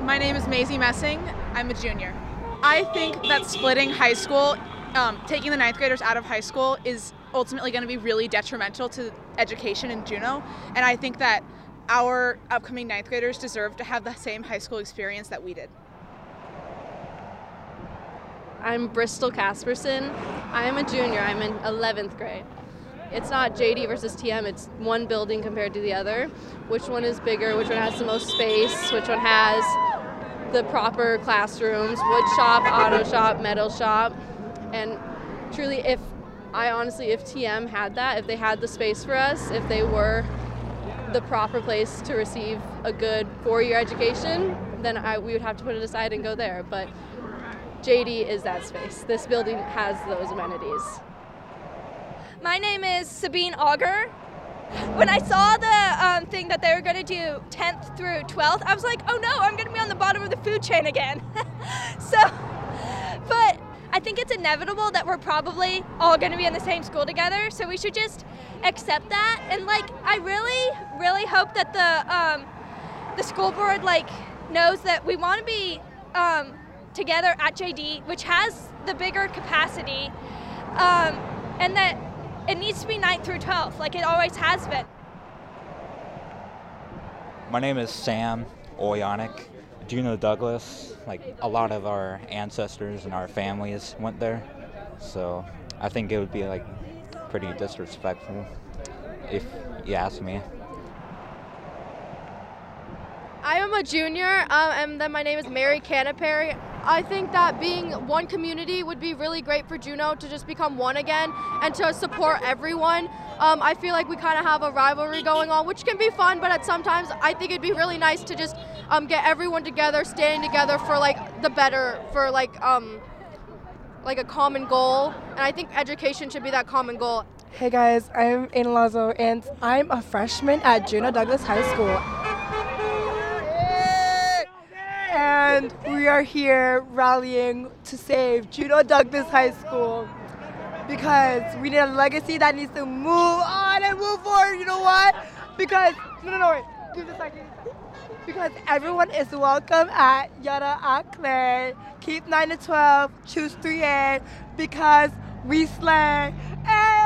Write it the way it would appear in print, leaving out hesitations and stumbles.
My name is Maisie Messing. I'm a junior. I think that splitting high school, taking the ninth graders out of high school is ultimately going to be really detrimental to education in Juneau. And I think that our upcoming ninth graders deserve to have the same high school experience that we did. I'm Bristol Casperson. I am a junior. I'm in 11th grade. It's not JD versus TM, it's one building compared to the other. Which one is bigger, which one has the most space, which one has the proper classrooms, wood shop, auto shop, metal shop. And truly, if TM had that, if they had the space for us, if they were the proper place to receive a good 4-year education, then we would have to put it aside and go there. But JD is that space. This building has those amenities. My name is Sabine Auger. When I saw the thing that they were going to do 10th through 12th, I was like, oh no, I'm going to be on the bottom of the food chain again. But I think it's inevitable that we're probably all going to be in the same school together, so we should just accept that. And I really, really hope that the school board knows that we want to be together at JD, which has the bigger capacity, and that it needs to be 9th through 12th, like it always has been. My name is Sam Oyanik. Juneau Douglas, a lot of our ancestors and our families went there, so I think it would be pretty disrespectful if you ask me. I am a junior, and then my name is Mary Canapari. I think that being one community would be really great for Juneau to just become one again and to support everyone. I feel like we kind of have a rivalry going on, which can be fun, but at sometimes I think it'd be really nice to just get everyone together, standing together for the better, for a common goal. And I think education should be that common goal. Hey guys, I'm Aiden Lazo, and I'm a freshman at Juneau Douglas High School. And we are here rallying to save Juneau Douglas High School because we need a legacy that needs to move on and move forward. You know what? Because, wait, give me a second. Because everyone is welcome at Yada Akle. Keep 9 to 12, choose 3A, because we slay. Hey!